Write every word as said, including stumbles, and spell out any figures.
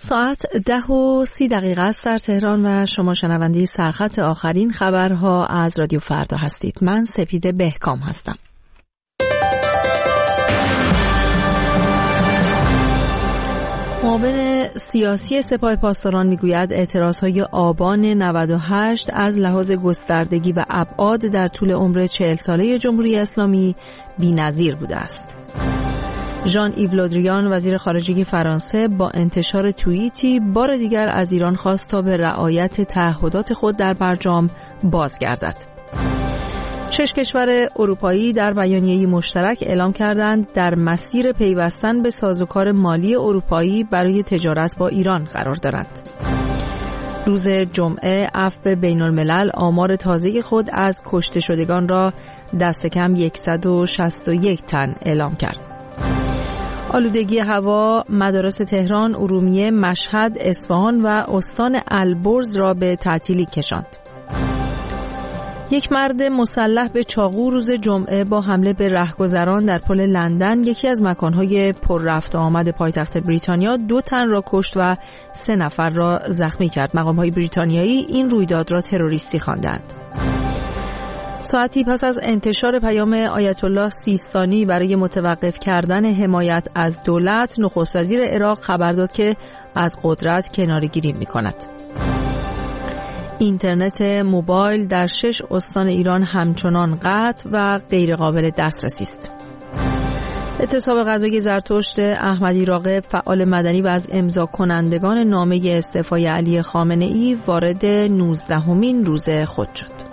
ساعت ده و سی دقیقه است در تهران و شما شنونده سرخط آخرین خبرها از رادیو فردا هستید. من سپیده بهکام هستم. معاون سیاسی سپاه پاسداران میگوید اعتراضهای آبان نود و هشت از لحاظ گستردگی و ابعاد در طول عمر چهل ساله جمهوری اسلامی بی‌نظیر بوده است. ژان ایو لودریان وزیر خارجه فرانسه با انتشار توییتی بار دیگر از ایران خواست تا به رعایت تعهدات خود در برجام بازگردد. شش کشور اروپایی در بیانیه‌ای مشترک اعلام کردند در مسیر پیوستن به سازوکار مالی اروپایی برای تجارت با ایران قرار دارند. روز جمعه عفو بین الملل آمار تازه خود از کشته شدگان را دست کم صد و شصت و یک تن اعلام کرد. آلودگی هوا مدارس تهران، ارومیه، مشهد، اصفهان و استان البرز را به تعطیلی کشاند. یک مرد مسلح به چاقو روز جمعه با حمله به رهگذران در پل لندن، یکی از مکانهای پر رفت و آمد پایتخت بریتانیا، دو تن را کشت و سه نفر را زخمی کرد. مقام‌های بریتانیایی این رویداد را تروریستی خواندند. ساعتی پس از انتشار پیام آیت الله سیستانی برای متوقف کردن حمایت از دولت، نخست وزیر عراق خبر داد که از قدرت کناره‌گیری می‌کند. اینترنت موبایل در شش استان ایران همچنان قطع و غیرقابل دسترسی است. اعتصاب غذای زرتشت احمدی راغب، فعال مدنی و از امضا کنندگان نامه استعفای علی خامنه‌ای، وارد نوزدهمین روز خود شد.